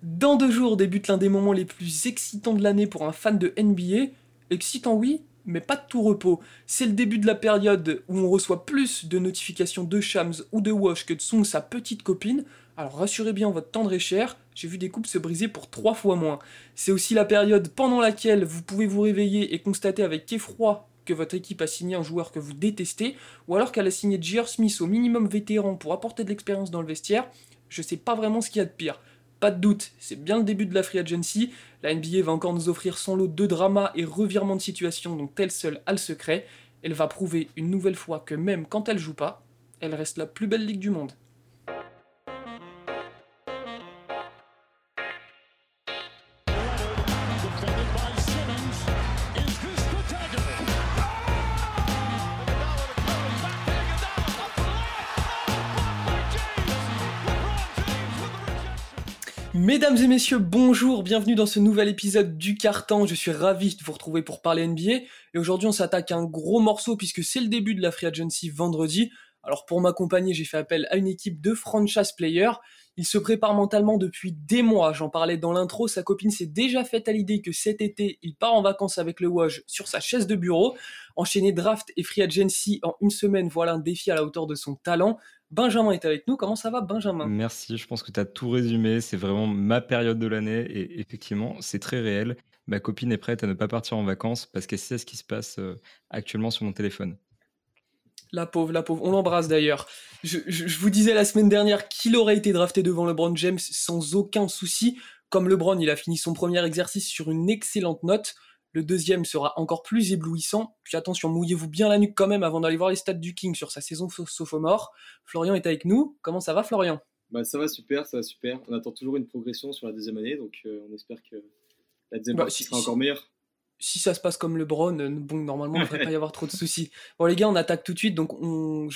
Dans 2 jours débute l'un des moments les plus excitants de l'année pour un fan de NBA. Excitant oui, mais pas de tout repos. C'est le début de la période où on reçoit plus de notifications de Shams ou de Wash que de Sung, sa petite copine. Alors rassurez bien votre tendre et cher, j'ai vu des couples se briser pour 3 fois moins. C'est aussi la période pendant laquelle vous pouvez vous réveiller et constater avec effroi que votre équipe a signé un joueur que vous détestez, ou alors qu'elle a signé J.R. Smith au minimum vétéran pour apporter de l'expérience dans le vestiaire. Je sais pas vraiment ce qu'il y a de pire. Pas de doute, c'est bien le début de la free agency. La NBA va encore nous offrir son lot de dramas et revirements de situation dont elle seule a le secret. Elle va prouver une nouvelle fois que même quand elle joue pas, elle reste la plus belle ligue du monde. Mesdames et messieurs, bonjour, bienvenue dans ce nouvel épisode du Carton. Je suis ravi de vous retrouver pour parler NBA. Et aujourd'hui, on s'attaque à un gros morceau puisque c'est le début de la free agency vendredi. Alors pour m'accompagner, j'ai fait appel à une équipe de franchise players. Il se prépare mentalement depuis des mois. J'en parlais dans l'intro. Sa copine s'est déjà faite à l'idée que cet été, il part en vacances avec le Woj sur sa chaise de bureau. Enchaîner draft et free agency en une semaine, voilà un défi à la hauteur de son talent. Benjamin est avec nous. Comment ça va, Benjamin ? Merci, je pense que tu as tout résumé. C'est vraiment ma période de l'année et effectivement, c'est très réel. Ma copine est prête à ne pas partir en vacances parce qu'elle sait ce qui se passe actuellement sur mon téléphone. La pauvre, la pauvre. On l'embrasse d'ailleurs. Je vous disais la semaine dernière qu'il aurait été drafté devant LeBron James sans aucun souci. Comme LeBron, il a fini son premier exercice sur une excellente note. Le deuxième sera encore plus éblouissant. Puis attention, mouillez-vous bien la nuque quand même avant d'aller voir les stats du King sur sa saison sophomore. Florian est avec nous. Comment ça va, Florian ? Bah, ça va super, ça va super. On attend toujours une progression sur la deuxième année, donc on espère que la deuxième Bah, partie sera encore meilleure. Si ça se passe comme LeBron, bon, normalement, il ne devrait pas y avoir trop de soucis. Bon, les gars, on attaque tout de suite. Donc,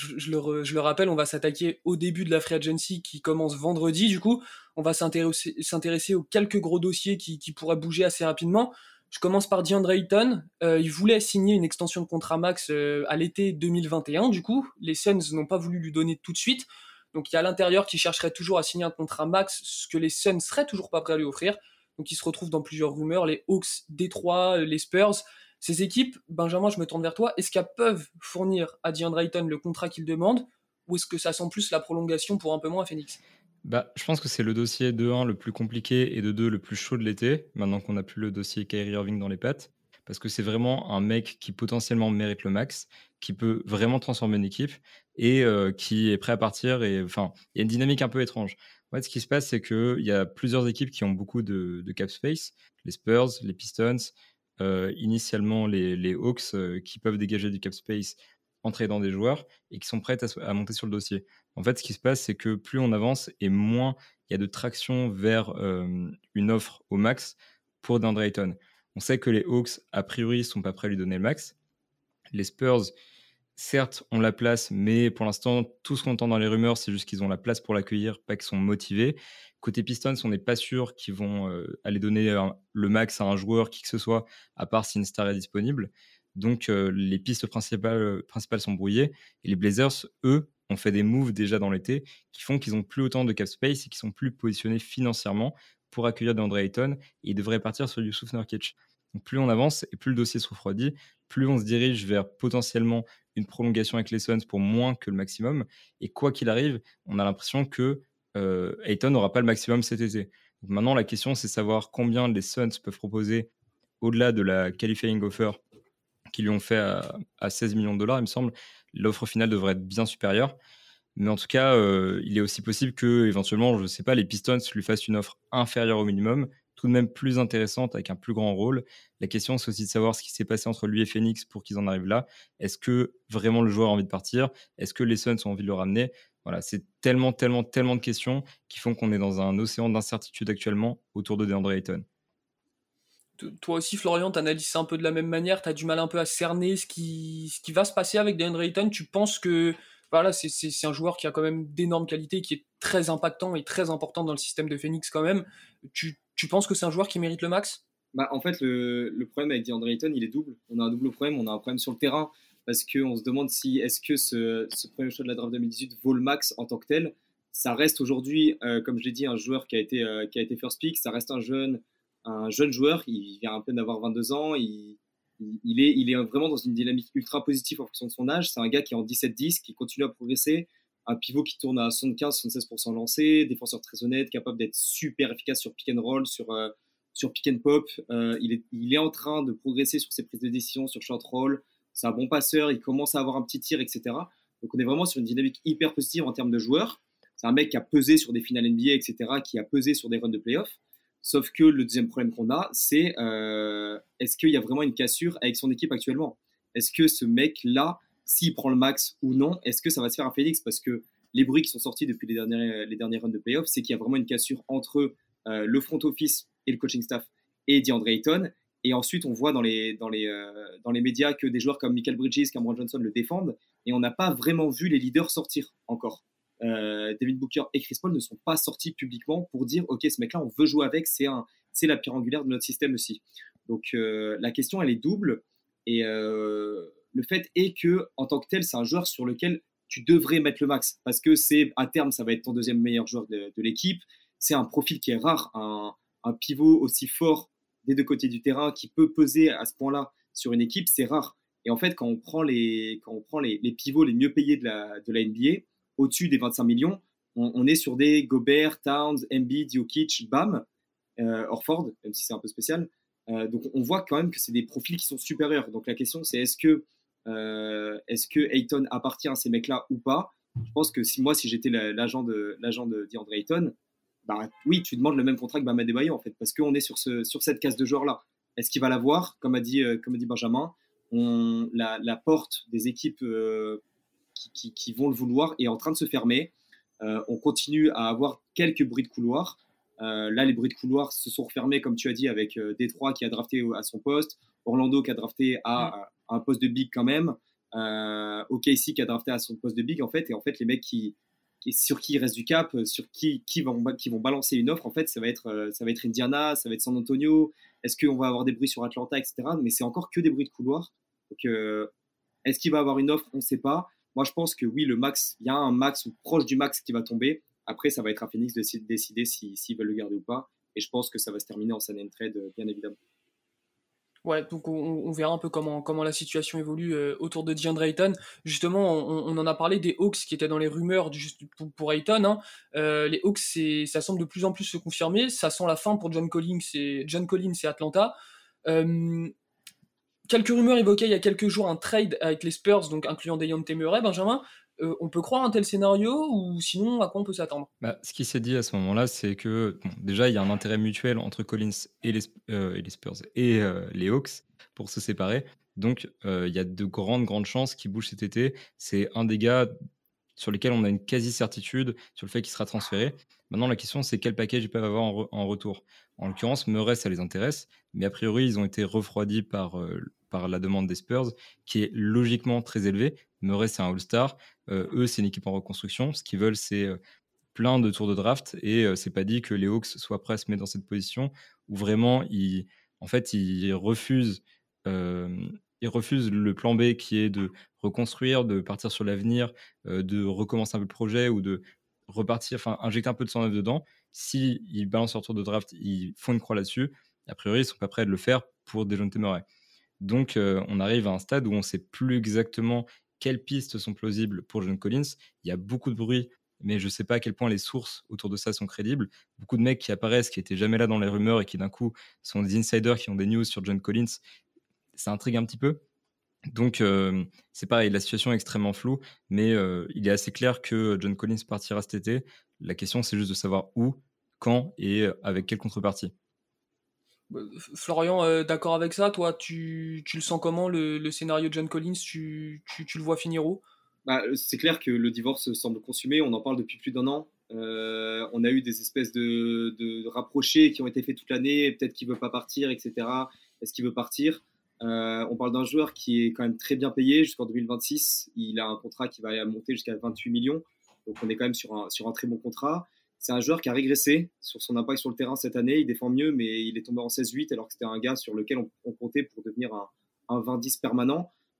je le rappelle, on va s'attaquer au début de la free agency qui commence vendredi. Du coup, on va s'intéresser aux quelques gros dossiers qui pourraient bouger assez rapidement. Je commence par DeAndre Ayton. Il voulait signer une extension de contrat max à l'été 2021. Du coup, les Suns n'ont pas voulu lui donner tout de suite. Donc, il y a l'intérieur qui chercherait toujours à signer un contrat max, ce que les Suns seraient toujours pas prêts à lui offrir. Donc, ils se retrouvent dans plusieurs rumeurs, les Hawks, Détroit, les Spurs. Ces équipes, Benjamin, je me tourne vers toi, est-ce qu'elles peuvent fournir à DeAndre Ayton le contrat qu'il demande, ou est-ce que ça sent plus la prolongation pour un peu moins à Phoenix ? Je pense que c'est le dossier de 1 le plus compliqué et de 2 le plus chaud de l'été, maintenant qu'on n'a plus le dossier Kyrie Irving dans les pattes, parce que c'est vraiment un mec qui potentiellement mérite le max, qui peut vraiment transformer une équipe et qui est prêt à partir. Et enfin, il y a une dynamique un peu étrange. En fait, ce qui se passe, c'est qu'il y a plusieurs équipes qui ont beaucoup de cap space, les Spurs, les Pistons, initialement les Hawks qui peuvent dégager du cap space en tradant des joueurs et qui sont prêts à monter sur le dossier. En fait, ce qui se passe, c'est que plus on avance et moins il y a de traction vers une offre au max pour DeAndre Ayton. On sait que les Hawks, a priori, sont pas prêts à lui donner le max. Les Spurs, certes, ont la place, mais pour l'instant, tout ce qu'on entend dans les rumeurs, c'est juste qu'ils ont la place pour l'accueillir, pas qu'ils sont motivés. Côté Pistons, on n'est pas sûr qu'ils vont aller donner le max à un joueur, qui que ce soit, à part si une star est disponible. Donc, les pistes principales sont brouillées. Et les Blazers, eux, ont fait des moves déjà dans l'été qui font qu'ils n'ont plus autant de cap space et qui sont plus positionnés financièrement pour accueillir DeAndre Ayton. Et ils devraient partir sur Yusuf Nurkic. Donc, plus on avance et plus le dossier se refroidit, plus on se dirige vers potentiellement une prolongation avec les Suns pour moins que le maximum. Et quoi qu'il arrive, on a l'impression que Ayton n'aura pas le maximum cet été. Donc maintenant, la question, c'est savoir combien les Suns peuvent proposer au-delà de la qualifying offer qu'ils lui ont fait à 16 millions de dollars, il me semble. L'offre finale devrait être bien supérieure. Mais en tout cas, il est aussi possible que, éventuellement, je ne sais pas, les Pistons lui fassent une offre inférieure au minimum, tout de même plus intéressante, avec un plus grand rôle. La question, c'est aussi de savoir ce qui s'est passé entre lui et Phoenix pour qu'ils en arrivent là. Est-ce que vraiment le joueur a envie de partir ? Est-ce que les Suns ont envie de le ramener ? Voilà, c'est tellement de questions qui font qu'on est dans un océan d'incertitude actuellement autour de DeAndre Ayton. Toi aussi, Florian, t'analyses ça un peu de la même manière, t'as du mal un peu à cerner ce qui va se passer avec DeAndre Ayton. Tu penses que voilà, c'est un joueur qui a quand même d'énormes qualités, qui est très impactant et très important dans le système de Phoenix quand même. Tu penses que c'est un joueur qui mérite le max ? Bah, en fait, le problème avec DeAndre Ayton, il est double. On a un double problème. On a un problème sur le terrain parce qu'on se demande si est-ce que ce premier choix de la draft 2018 vaut le max en tant que tel. ça reste aujourd'hui, comme je l'ai dit, un joueur qui a été first pick. Ça reste un jeune joueur. Il vient à peine d'avoir 22 ans. Il est vraiment dans une dynamique ultra positive en fonction de son âge. C'est un gars qui est en 17-10, qui continue à progresser. Un pivot qui tourne à 75-76% lancé, défenseur très honnête, capable d'être super efficace sur pick and roll, sur pick and pop. Il est en train de progresser sur ses prises de décision, sur short roll. C'est un bon passeur, il commence à avoir un petit tir, etc. Donc on est vraiment sur une dynamique hyper positive en termes de joueurs. C'est un mec qui a pesé sur des finales NBA, etc., qui a pesé sur des runs de playoffs. Sauf que le deuxième problème qu'on a, c'est est-ce qu'il y a vraiment une cassure avec son équipe actuellement? Est-ce que ce mec-là, s'il prend le max ou non, est-ce que ça va se faire à Phoenix? Parce que les bruits qui sont sortis depuis les derniers runs de playoffs, c'est qu'il y a vraiment une cassure entre le front office et le coaching staff et DeAndre Ayton. Et ensuite, on voit dans les médias que des joueurs comme Michael Bridges, Cameron Johnson le défendent. Et on n'a pas vraiment vu les leaders sortir encore. David Booker et Chris Paul ne sont pas sortis publiquement pour dire ok, ce mec-là, on veut jouer avec, c'est la pierre angulaire de notre système aussi. Donc la question, elle est double. Et le fait est que en tant que tel, c'est un joueur sur lequel tu devrais mettre le max parce que à terme, ça va être ton deuxième meilleur joueur de l'équipe. C'est un profil qui est rare, un pivot aussi fort des deux côtés du terrain qui peut peser à ce point-là sur une équipe, c'est rare. Et en fait, quand on prend les pivots les mieux payés de la NBA, au-dessus des 25 millions, on est sur des Gobert, Towns, Embiid, Jokic, Bam, Horford, même si c'est un peu spécial. Donc on voit quand même que c'est des profils qui sont supérieurs. Donc la question c'est est-ce que Ayton appartient à ces mecs-là ou pas? Je pense que si j'étais l'agent de DeAndre Ayton, bah oui, tu demandes le même contrat que Bam Adebayo en fait, parce qu'on est sur cette case de joueurs-là. Est-ce qu'il va l'avoir? Comme a dit Benjamin, la porte des équipes qui vont le vouloir est en train de se fermer. On continue à avoir quelques bruits de couloir. Là, les bruits de couloir se sont refermés, comme tu as dit, avec Détroit qui a drafté à son poste, Orlando qui a drafté à un poste de big quand même, OKC qui a drafté à son poste de big en fait. Et en fait, les mecs sur qui il reste du cap, sur qui vont balancer une offre, en fait, ça va être Indiana, ça va être San Antonio. Est-ce qu'on va avoir des bruits sur Atlanta, etc. Mais c'est encore que des bruits de couloir. Donc, est-ce qu'il va avoir une offre? On ne sait pas. Moi, je pense que oui, il y a un max ou proche du max qui va tomber. Après, ça va être à Phoenix de décider s'ils veulent le garder ou pas. Et je pense que ça va se terminer en sign and trade, bien évidemment. Ouais, donc on verra un peu comment la situation évolue autour de DeAndre Ayton. Justement, on en a parlé des Hawks qui étaient dans les rumeurs pour Ayton. Hein. Les Hawks, ça semble de plus en plus se confirmer. Ça sent la fin pour John Collins et Atlanta. Quelques rumeurs évoquaient il y a quelques jours un trade avec les Spurs, donc incluant Dejounte Murray, Benjamin. On peut croire un tel scénario ou sinon à quoi on peut s'attendre? Ce qui s'est dit à ce moment-là, c'est que déjà il y a un intérêt mutuel entre Collins et les Spurs et les Hawks pour se séparer. Donc il y a de grandes chances qu'il bouge cet été. C'est un des gars sur lesquels on a une quasi-certitude sur le fait qu'il sera transféré. Maintenant, la question, c'est quel package ils peuvent avoir en retour. En l'occurrence, Murray, ça les intéresse, mais a priori, ils ont été refroidis par la demande des Spurs, qui est logiquement très élevée. Murray, c'est un All-Star. Eux, c'est une équipe en reconstruction. Ce qu'ils veulent, c'est plein de tours de draft, et c'est pas dit que les Hawks soient prêts à se mettre dans cette position où vraiment, ils refusent le plan B qui est de reconstruire, de partir sur l'avenir, de recommencer un peu le projet ou de repartir, enfin injecter un peu de sang neuf dedans. S'ils balancent leur tour de draft, ils font une croix là-dessus. A priori, ils sont pas prêts à le faire pour Dejounte Murray. Donc, on arrive à un stade où on sait plus exactement quelles pistes sont plausibles pour John Collins. Il y a beaucoup de bruit, mais je ne sais pas à quel point les sources autour de ça sont crédibles. Beaucoup de mecs qui apparaissent, qui n'étaient jamais là dans les rumeurs et qui d'un coup sont des insiders qui ont des news sur John Collins, ça intrigue un petit peu. Donc c'est pareil, la situation est extrêmement floue, mais il est assez clair que John Collins partira cet été. La question, c'est juste de savoir où, quand et avec quelle contrepartie. Florian, d'accord avec ça? Toi, tu le sens comment le scénario de John Collins? Tu le vois finir où? C'est clair que le divorce semble consumé, on en parle depuis plus d'1 an. On a eu des espèces de rapprochés qui ont été faits toute l'année, peut-être qu'il ne veut pas partir, etc. Est-ce qu'il veut partir? On parle d'un joueur qui est quand même très bien payé jusqu'en 2026. Il a un contrat qui va monter jusqu'à 28 millions. Donc on est quand même sur un très bon contrat. C'est un joueur qui a régressé sur son impact sur le terrain cette année. Il défend mieux, mais il est tombé en 16-8 alors que c'était un gars sur lequel on comptait pour devenir un 20-10 permanent.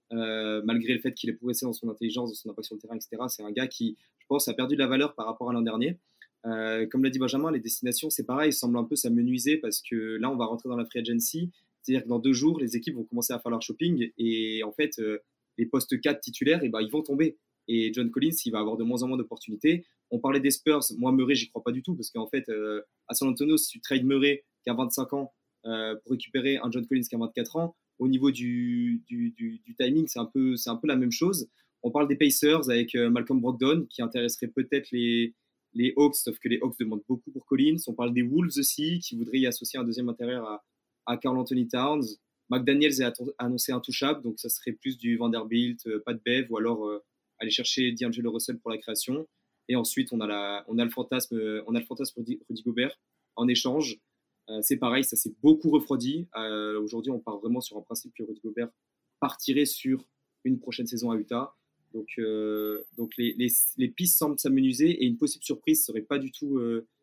malgré le fait qu'il ait progressé dans son intelligence, dans son impact sur le terrain, etc. C'est un gars qui, je pense, a perdu de la valeur par rapport à l'an dernier. Comme l'a dit Benjamin, les destinations, c'est pareil, semble un peu s'amenuiser parce que là, on va rentrer dans la free agency. C'est-à-dire que dans 2 jours, les équipes vont commencer à faire leur shopping et en fait, les postes 4 titulaires, ils vont tomber. Et John Collins, il va avoir de moins en moins d'opportunités. On parlait des Spurs. Moi, Murray, j'y crois pas du tout parce qu'en fait, à San Antonio, si tu trades Murray qui a 25 ans pour récupérer un John Collins qui a 24 ans, au niveau du timing, c'est un peu la même chose. On parle des Pacers avec Malcolm Brogdon qui intéresserait peut-être les Hawks, sauf que les Hawks demandent beaucoup pour Collins. On parle des Wolves aussi qui voudraient y associer un deuxième intérieur à Karl Anthony Towns. McDaniels est annoncé intouchable, donc ça serait plus du Vanderbilt, pas de Bev, ou alors aller chercher D'Angelo Russell pour la création. Et ensuite, on a le fantasme Rudy Gobert en échange. C'est pareil, ça s'est beaucoup refroidi. Aujourd'hui, on part vraiment sur un principe que Rudy Gobert partirait sur une prochaine saison à Utah. Donc les pistes semblent s'amenuiser et une possible surprise serait pas du tout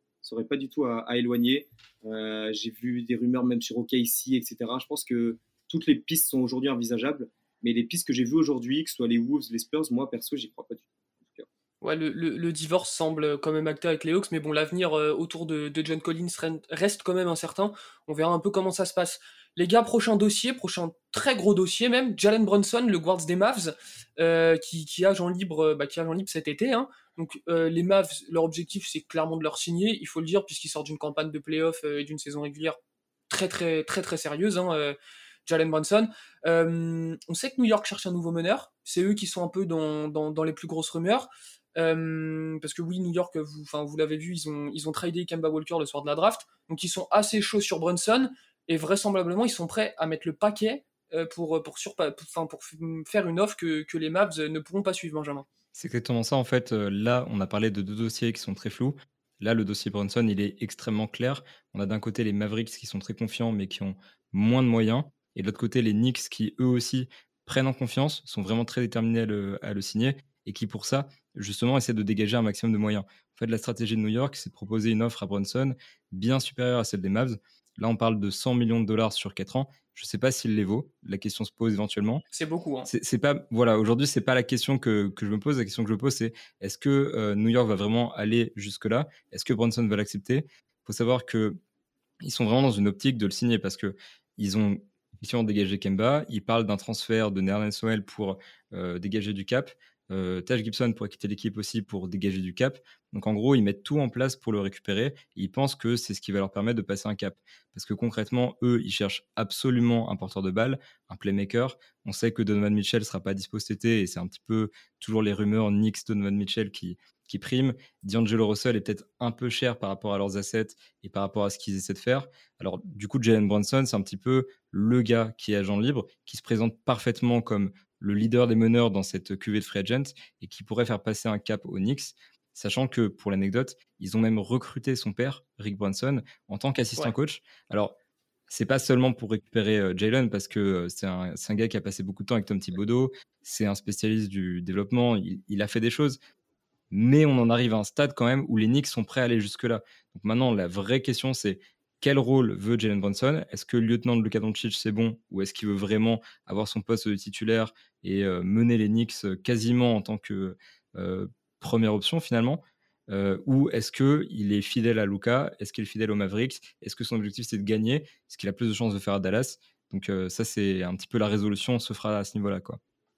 à éloigner. J'ai vu des rumeurs même sur OKC, etc. Je pense que toutes les pistes sont aujourd'hui envisageables, mais les pistes que j'ai vues aujourd'hui, que ce soit les Wolves, les Spurs, moi perso, j'y crois pas du tout. Ouais, le divorce semble quand même acté avec les Hawks, mais bon, l'avenir autour de John Collins reste quand même incertain. On verra un peu comment ça se passe. Les gars, prochain très gros dossier même, Jalen Brunson, le guard des Mavs, qui a agent libre cet été. Hein. Donc les Mavs, leur objectif, c'est clairement de leur signer, il faut le dire, puisqu'ils sortent d'une campagne de playoff et d'une saison régulière très très très très sérieuse. Hein, Jalen Brunson. On sait que New York cherche un nouveau meneur. C'est eux qui sont un peu dans les plus grosses rumeurs. Parce que oui, New York, vous l'avez vu, ils ont tradé Kemba Walker le soir de la draft. Donc ils sont assez chauds sur Brunson. Et vraisemblablement, ils sont prêts à mettre le paquet pour faire une offre que les Mavs ne pourront pas suivre, Benjamin. C'est exactement ça. En fait, là, on a parlé de 2 dossiers qui sont très flous. Là, le dossier Brunson, il est extrêmement clair. On a d'un côté les Mavericks qui sont très confiants, mais qui ont moins de moyens. Et de l'autre côté, les Knicks qui, eux aussi, prennent en confiance, sont vraiment très déterminés à le signer. Et qui, pour ça, justement, essaient de dégager un maximum de moyens. En fait, la stratégie de New York, c'est de proposer une offre à Brunson bien supérieure à celle des Mavs. Là, on parle de 100 millions de dollars sur 4 ans. Je ne sais pas s'il les vaut. La question se pose éventuellement. C'est beaucoup. Hein. C'est pas, voilà, aujourd'hui, c'est pas la question que je me pose. La question que je me pose, c'est est-ce que New York va vraiment aller jusque-là? Est-ce que Brunson va l'accepter? Il faut savoir qu'ils sont vraiment dans une optique de le signer parce qu'ils ont effectivement dégagé Kemba. Ils parlent d'un transfert de Nerlens Noel pour dégager du cap. Taj Gibson pourrait quitter l'équipe aussi pour dégager du cap. Donc en gros, ils mettent tout en place pour le récupérer. Et ils pensent que c'est ce qui va leur permettre de passer un cap. Parce que concrètement, eux, ils cherchent absolument un porteur de balle, un playmaker. On sait que Donovan Mitchell ne sera pas dispo cet été et c'est un petit peu toujours les rumeurs Knicks Donovan Mitchell qui priment. D'Angelo Russell est peut-être un peu cher par rapport à leurs assets et par rapport à ce qu'ils essaient de faire. Alors du coup, Jalen Brunson, c'est un petit peu le gars qui est agent libre, qui se présente parfaitement comme le leader des meneurs dans cette cuvée de free agent et qui pourrait faire passer un cap aux Knicks, sachant que, pour l'anecdote, ils ont même recruté son père, Rick Brunson, en tant qu'assistant coach. Alors, c'est pas seulement pour récupérer Jalen, parce que c'est un gars qui a passé beaucoup de temps avec Tom Thibodeau, c'est un spécialiste du développement, il a fait des choses, mais on en arrive à un stade quand même où les Knicks sont prêts à aller jusque-là. Donc maintenant, la vraie question, c'est quel rôle veut Jalen Brunson? Est-ce que le lieutenant de Luka Doncic, c'est bon? Ou est-ce qu'il veut vraiment avoir son poste de titulaire et mener les Knicks quasiment en tant que première option finalement? Ou est-ce qu'il est fidèle à Luka? Est-ce qu'il est fidèle aux Mavericks? Est-ce que son objectif, c'est de gagner? Est-ce qu'il a plus de chances de faire à Dallas? Donc ça, c'est un petit peu la résolution, se fera à ce niveau-là, quoi.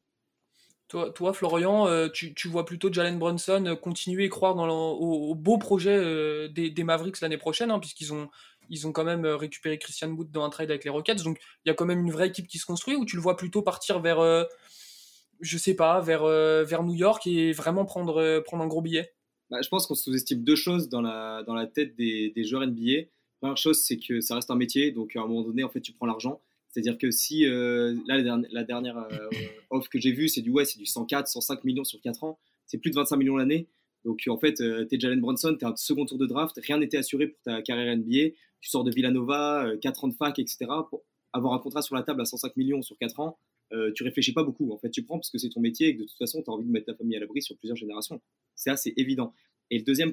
Toi, Florian, tu vois plutôt Jalen Brunson continuer et croire au beau projet des Mavericks l'année prochaine, hein, puisqu'ils ont quand même récupéré Christian Wood dans un trade avec les Rockets, donc il y a quand même une vraie équipe qui se construit, ou tu le vois plutôt partir vers, je sais pas, vers New York et vraiment prendre un gros billet? Je pense qu'on sous-estime 2 choses dans la tête des joueurs NBA. Première chose, c'est que ça reste un métier, donc à un moment donné, en fait, tu prends l'argent. C'est-à-dire que si, là, la dernière offre que j'ai vue, c'est du 104, 105 millions sur 4 ans, c'est plus de 25 millions l'année. Donc en fait, t'es Jalen Brunson, t'es un second tour de draft, rien n'était assuré pour ta carrière NBA. Tu sors de Villanova, 4 ans de fac, etc. Pour avoir un contrat sur la table à 105 millions sur 4 ans, tu réfléchis pas beaucoup. En fait, tu prends parce que c'est ton métier et que de toute façon, tu as envie de mettre ta famille à l'abri sur plusieurs générations. C'est assez évident. Et le deuxième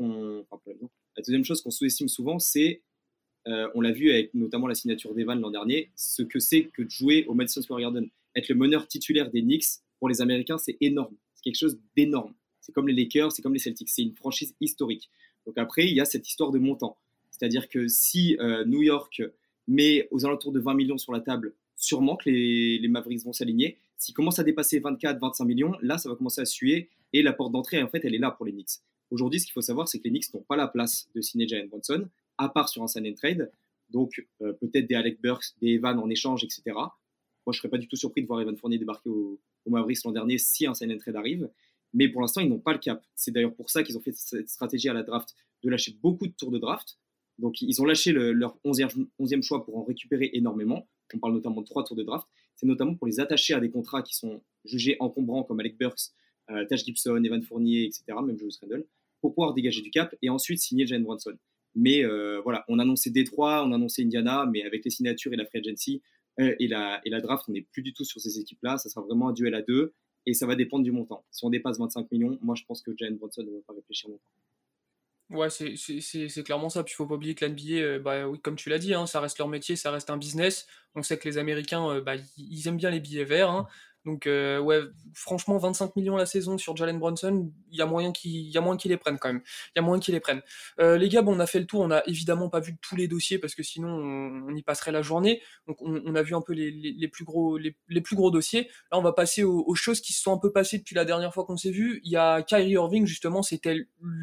la deuxième chose qu'on sous-estime souvent, c'est, on l'a vu avec notamment la signature d'Evan l'an dernier, ce que c'est que de jouer au Madison Square Garden. être le meneur titulaire des Knicks, pour les Américains, c'est énorme. C'est quelque chose d'énorme. C'est comme les Lakers, c'est comme les Celtics. C'est une franchise historique. Donc après, il y a cette histoire de montant. C'est-à-dire que si New York met aux alentours de 20 millions sur la table, sûrement que les Mavericks vont s'aligner. S'ils commencent à dépasser 24, 25 millions, là, ça va commencer à suer. Et la porte d'entrée, en fait, elle est là pour les Knicks. Aujourd'hui, ce qu'il faut savoir, c'est que les Knicks n'ont pas la place de signer Jalen Brunson, à part sur un sign and trade. Donc, peut-être des Alec Burks, des Evan en échange, etc. Moi, je ne serais pas du tout surpris de voir Evan Fournier débarquer au Mavericks l'an dernier si un sign and trade arrive. Mais pour l'instant, ils n'ont pas le cap. C'est d'ailleurs pour ça qu'ils ont fait cette stratégie à la draft de lâcher beaucoup de tours de draft. Donc, ils ont lâché leur 11e choix pour en récupérer énormément. On parle notamment de 3 tours de draft. C'est notamment pour les attacher à des contrats qui sont jugés encombrants, comme Alec Burks, Taj Gibson, Evan Fournier, etc., même Julius Randle, pour pouvoir dégager du cap et ensuite signer Jalen Brunson. Mais voilà, on a annoncé Détroit, on a annoncé Indiana, mais avec les signatures et la free agency et la draft, on n'est plus du tout sur ces équipes-là. Ça sera vraiment un duel à 2 et ça va dépendre du montant. Si on dépasse 25 millions, moi je pense que Jalen Brunson ne va pas réfléchir longtemps. Ouais, c'est clairement ça. Puis il faut pas oublier que l'NBA, bah, oui, comme tu l'as dit, hein, ça reste leur métier, ça reste un business. On sait que les Américains, bah, ils aiment bien les billets verts. Hein. Donc, ouais, franchement, 25 millions la saison sur Jalen Brunson, il y a moyen qu'ils les prennent quand même. Il y a moyen qu'ils les prennent. Les gars, bon, on a fait le tour. On n'a évidemment pas vu tous les dossiers parce que sinon, on y passerait la journée. Donc, on a vu un peu les plus gros dossiers. Là, on va passer aux choses qui se sont un peu passées depuis la dernière fois qu'on s'est vu. Il y a Kyrie Irving, justement, c'était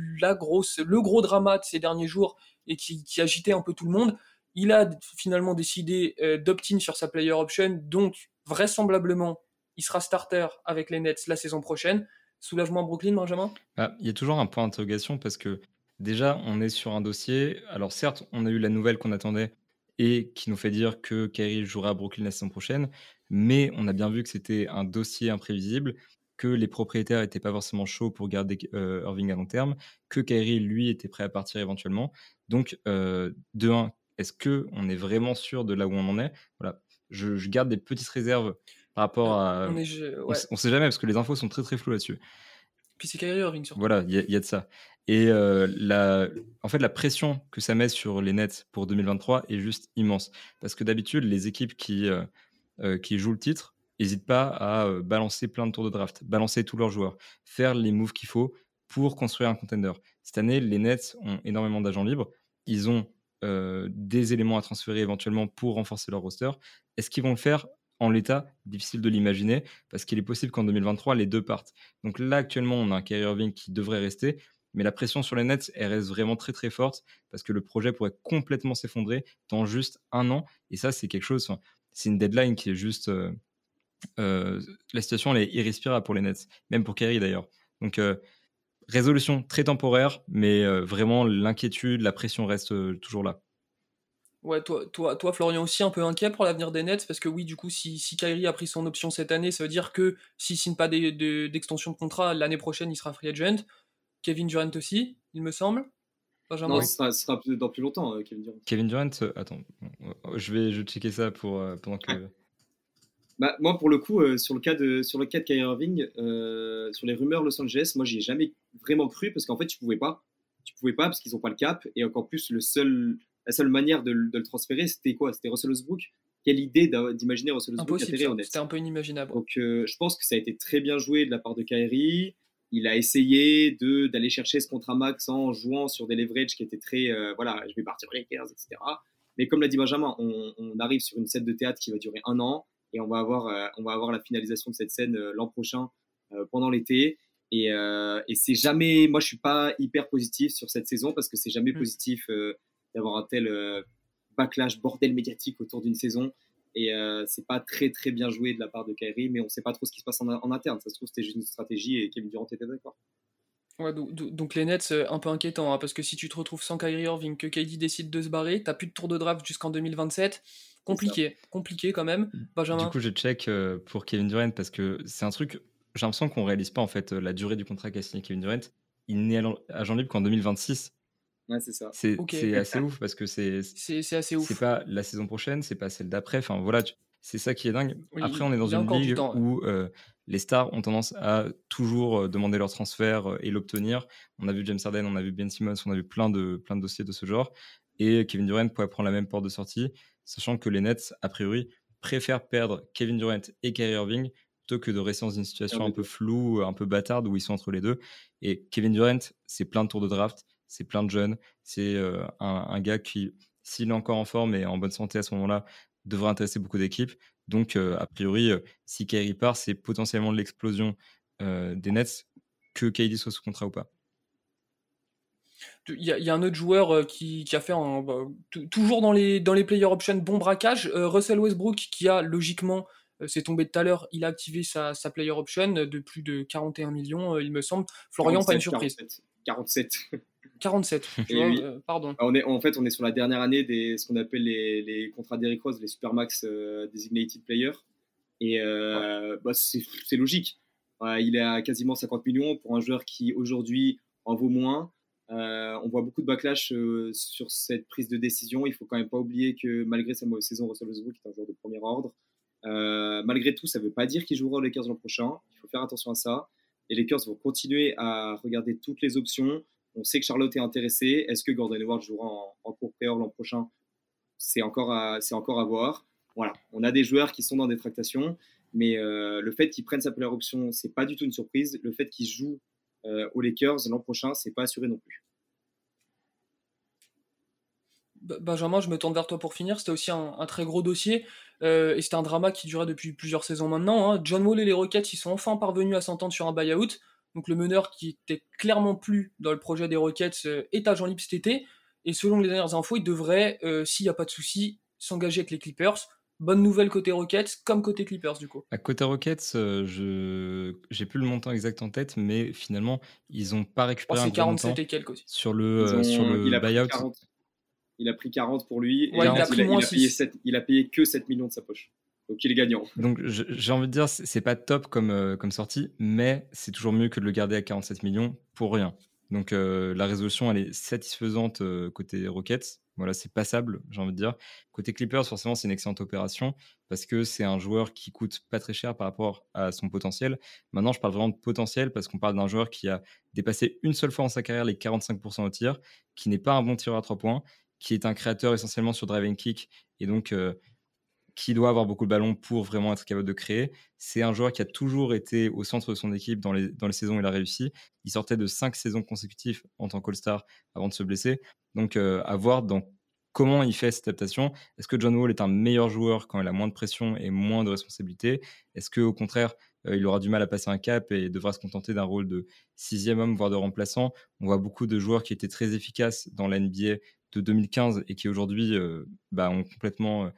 le gros drama de ces derniers jours et qui agitait un peu tout le monde. Il a finalement décidé d'opt-in sur sa player option, donc vraisemblablement, il sera starter avec les Nets la saison prochaine. Soulagement à Brooklyn, Benjamin? Il y a toujours un point d'interrogation parce que déjà, on est sur un dossier. Alors certes, on a eu la nouvelle qu'on attendait et qui nous fait dire que Kyrie jouera à Brooklyn la saison prochaine, mais on a bien vu que c'était un dossier imprévisible, que les propriétaires n'étaient pas forcément chauds pour garder Irving à long terme, que Kyrie, lui, était prêt à partir éventuellement. Donc, de un, est-ce qu'on est vraiment sûr de là où on en est? Voilà. Je garde des petites réserves par rapport à... Ouais. On sait jamais parce que les infos sont très très floues là-dessus. Puis c'est Kyrie Irving surtout. Voilà, il y a de ça. Et en fait, la pression que ça met sur les Nets pour 2023 est juste immense. Parce que d'habitude, les équipes qui jouent le titre n'hésitent pas à balancer plein de tours de draft, balancer tous leurs joueurs, faire les moves qu'il faut pour construire un contender. Cette année, les Nets ont énormément d'agents libres. Ils ont des éléments à transférer éventuellement pour renforcer leur roster. Est-ce qu'ils vont le faire en l'état? Difficile de l'imaginer, parce qu'il est possible qu'en 2023, les deux partent. Donc là, actuellement, on a un Kyrie Irving qui devrait rester, mais la pression sur les Nets, elle reste vraiment très très forte, parce que le projet pourrait complètement s'effondrer dans juste un an. Et ça, c'est quelque chose, c'est une deadline qui est juste... la situation, elle est irrespirable pour les Nets, même pour Kyrie d'ailleurs. Donc, résolution très temporaire, mais vraiment, l'inquiétude, la pression reste toujours là. Ouais, toi, Florian, aussi un peu inquiet pour l'avenir des Nets, parce que oui, du coup, si Kyrie a pris son option cette année, ça veut dire que s'il signe pas d'extension de contrat, l'année prochaine, il sera free agent. Kevin Durant aussi, il me semble. Benjamin? Non, ce sera dans plus longtemps, Kevin Durant. Kevin Durant, attends, je vais checker ça pendant que... Bah, moi, pour le coup, sur le cas de Kyrie Irving, sur les rumeurs Los Angeles, moi, j'y ai jamais vraiment cru parce qu'en fait, tu pouvais pas parce qu'ils n'ont pas le cap et encore plus la seule manière de le transférer, c'était quoi? C'était Russell Westbrook. Quelle idée d'imaginer Russell Westbrook atterrir en Nets. C'était un peu inimaginable. Donc, je pense que ça a été très bien joué de la part de Kyrie. Il a essayé d'aller chercher ce contrat max en jouant sur des leverages qui étaient très, voilà, je vais partir aux Lakers, etc. Mais comme l'a dit Benjamin, on arrive sur une scène de théâtre qui va durer un an et on va avoir la finalisation de cette scène l'an prochain pendant l'été. Et c'est jamais, moi je suis pas hyper positif sur cette saison parce que c'est jamais positif d'avoir un tel backlash, bordel médiatique autour d'une saison. Et c'est pas très très bien joué de la part de Kyrie, mais on sait pas trop ce qui se passe en interne. Ça se trouve c'était juste une stratégie et Kevin Durant était d'accord. Ouais, donc les Nets, un peu inquiétant, hein, parce que si tu te retrouves sans Kyrie Irving, que KD décide de se barrer, t'as plus de tour de draft jusqu'en 2027, compliqué quand même. Benjamin? Du coup, je check pour Kevin Durant parce que c'est un truc, j'ai l'impression qu'on réalise pas en fait la durée du contrat qu'a signé Kevin Durant. Il n'est agent libre qu'en 2026. Ouais, c'est ça. C'est assez ouf parce que c'est assez ouf. C'est pas la saison prochaine, c'est pas celle d'après. Enfin voilà, c'est ça qui est dingue. Oui, Après, on est dans une ligue où les stars ont tendance à toujours demander leur transfert et l'obtenir. On a vu James Harden, on a vu Ben Simmons, on a vu plein de dossiers de ce genre. Et Kevin Durant pourrait prendre la même porte de sortie, sachant que les Nets, a priori, préfèrent perdre Kevin Durant et Kyrie Irving plutôt que de rester dans une situation un peu floue, un peu bâtarde où ils sont entre les deux. Et Kevin Durant, c'est plein de tours de draft, c'est plein de jeunes, c'est un gars qui, s'il est encore en forme et en bonne santé à ce moment-là, devrait intéresser beaucoup d'équipes. Donc, a priori, si Kyrie part, c'est potentiellement l'explosion des Nets, que KD soit sous contrat ou pas. Il y a un autre joueur qui a fait toujours dans les player options bon braquage, Russell Westbrook, qui a logiquement, c'est tombé tout à l'heure, il a activé sa player option de plus de 41 millions, il me semble. Florian, pas une surprise. 47. 47, tu Et vois, oui. pardon. En fait, on est sur la dernière année ce qu'on appelle les contrats d'Eric Rose, les Supermax Designated Players. Et c'est logique. Il est à quasiment 50 millions pour un joueur qui aujourd'hui en vaut moins. On voit beaucoup de backlash sur cette prise de décision. Il ne faut quand même pas oublier que malgré sa mauvaise saison, Russell Westbrook est un joueur de premier ordre. Malgré tout, ça ne veut pas dire qu'il jouera aux Lakers l'an prochain. Il faut faire attention à ça. Les Lakers vont continuer à regarder toutes les options. On sait que Charlotte est intéressé. Est-ce que Gordon Hayward jouera en court pré l'an prochain? C'est encore à voir. Voilà, on a des joueurs qui sont dans des tractations, mais le fait qu'ils prennent sa première option, c'est pas du tout une surprise. Le fait qu'ils jouent aux Lakers l'an prochain, c'est pas assuré non plus. Benjamin, je me tourne vers toi pour finir. C'était aussi un très gros dossier, et c'était un drama qui durait depuis plusieurs saisons maintenant, hein. John Wall et les Rockets, ils sont enfin parvenus à s'entendre sur un buyout. Donc le meneur, qui était clairement plus dans le projet des Rockets, est agent libre cet été. Et selon les dernières infos, il devrait, s'il n'y a pas de souci, s'engager avec les Clippers. Bonne nouvelle côté Rockets comme côté Clippers du coup. À côté Rockets, j'ai plus le montant exact en tête, mais finalement, ils n'ont pas récupéré un C'est gros 47 montant et quelques aussi. sur Il le a pris buyout. 40. Il a pris 40 pour lui. Ouais, Et il a pris moins 6. Il a payé que 7 millions de sa poche. Donc il est gagnant. Donc j'ai envie de dire, c'est pas top comme sortie, mais c'est toujours mieux que de le garder à 47 millions pour rien. Donc la résolution, elle est satisfaisante côté Rockets. Voilà, c'est passable, j'ai envie de dire. Côté Clippers, forcément, c'est une excellente opération parce que c'est un joueur qui coûte pas très cher par rapport à son potentiel. Maintenant, je parle vraiment de potentiel parce qu'on parle d'un joueur qui a dépassé une seule fois en sa carrière les 45% au tir, qui n'est pas un bon tireur à 3 points, qui est un créateur essentiellement sur drive and kick et donc qui doit avoir beaucoup de ballons pour vraiment être capable de créer. C'est un joueur qui a toujours été au centre de son équipe dans les saisons où il a réussi. Il sortait de 5 saisons consécutives en tant qu'All-Star avant de se blesser. Donc, à voir comment il fait cette adaptation. Est-ce que John Wall est un meilleur joueur quand il a moins de pression et moins de responsabilités? Est-ce qu'au contraire, il aura du mal à passer un cap et devra se contenter d'un rôle de sixième homme, voire de remplaçant? On voit beaucoup de joueurs qui étaient très efficaces dans la NBA de 2015 et qui aujourd'hui ont complètement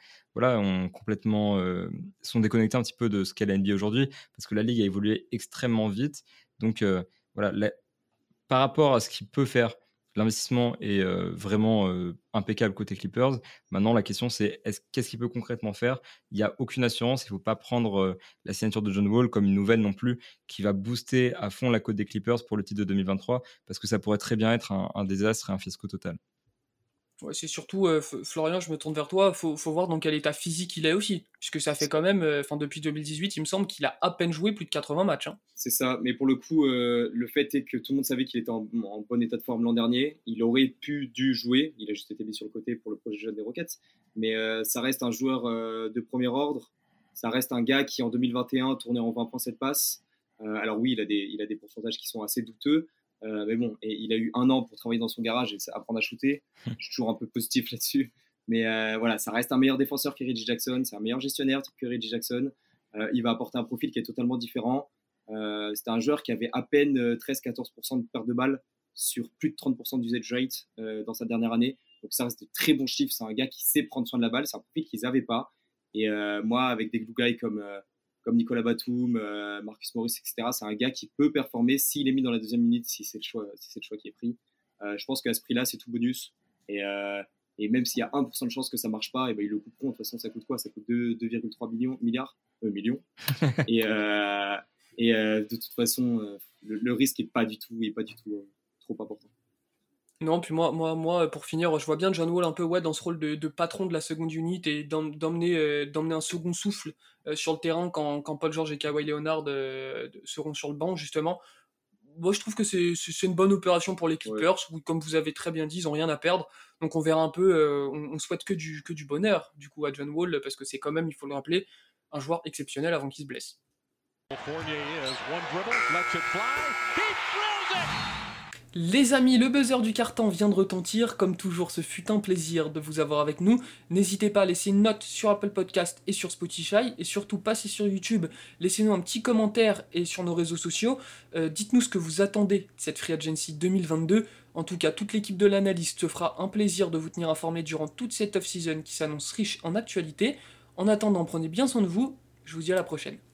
sont déconnectés un petit peu de ce qu'est la NBA aujourd'hui parce que la ligue a évolué extrêmement vite. Donc par rapport à ce qu'il peut faire, l'investissement est vraiment impeccable côté Clippers. Maintenant, la question c'est qu'est-ce qu'il peut concrètement faire? Il n'y a aucune assurance. Il ne faut pas prendre la signature de John Wall comme une nouvelle non plus qui va booster à fond la cote des Clippers pour le titre de 2023 parce que ça pourrait très bien être un désastre et un fiasco total. Ouais, c'est surtout, Florian, je me tourne vers toi, faut voir dans quel état physique il est aussi. Puisque ça fait quand même, depuis 2018, il me semble qu'il a à peine joué plus de 80 matchs, hein. C'est ça, mais pour le coup, le fait est que tout le monde savait qu'il était en bon état de forme l'an dernier. Il aurait dû jouer, il a juste été mis sur le côté pour le projet jeune des Rockets. Mais ça reste un joueur de premier ordre. Ça reste un gars qui en 2021 tournait en 20,7 passes. Alors oui, il a des pourcentages qui sont assez douteux. Mais bon, et il a eu 1 an pour travailler dans son garage et apprendre à shooter. Je suis toujours un peu positif là-dessus. Mais voilà, ça reste un meilleur défenseur que Reggie Jackson. C'est un meilleur gestionnaire que Reggie Jackson. Il va apporter un profil qui est totalement différent. C'était un joueur qui avait à peine 13-14% de perte de balles sur plus de 30% d'usage rate dans sa dernière année. Donc ça reste de très bons chiffres. C'est un gars qui sait prendre soin de la balle. C'est un profil qu'ils n'avaient pas. Et moi, avec des glue guys comme Nicolas Batum, Marcus Morris, etc., c'est un gars qui peut performer s'il est mis dans la deuxième minute, si c'est le choix qui est pris. Je pense qu'à ce prix-là, c'est tout bonus. Et même s'il y a 1% de chance que ça ne marche pas, et ben ils le coûteront. De toute façon, ça coûte quoi? Ça coûte 2,3 millions. Et de toute façon, le risque n'est pas du tout trop important. Non, puis moi, pour finir, je vois bien John Wall un peu dans ce rôle de patron de la seconde unité et d'emmener un second souffle sur le terrain quand Paul George et Kawhi Leonard seront sur le banc, justement. moi je trouve que c'est une bonne opération pour les Clippers, où, comme vous avez très bien dit, ils ont rien à perdre. Donc on verra un peu, on souhaite que du bonheur du coup à John Wall, parce que c'est quand même, il faut le rappeler, un joueur exceptionnel avant qu'il se blesse. Les amis, le buzzer du carton vient de retentir. Comme toujours, ce fut un plaisir de vous avoir avec nous. N'hésitez pas à laisser une note sur Apple Podcast et sur Spotify. Et surtout, passez sur YouTube, laissez-nous un petit commentaire et sur nos réseaux sociaux. Dites-nous ce que vous attendez de cette Free Agency 2022. En tout cas, toute l'équipe de l'analyste se fera un plaisir de vous tenir informé durant toute cette off-season qui s'annonce riche en actualité. En attendant, prenez bien soin de vous. Je vous dis à la prochaine.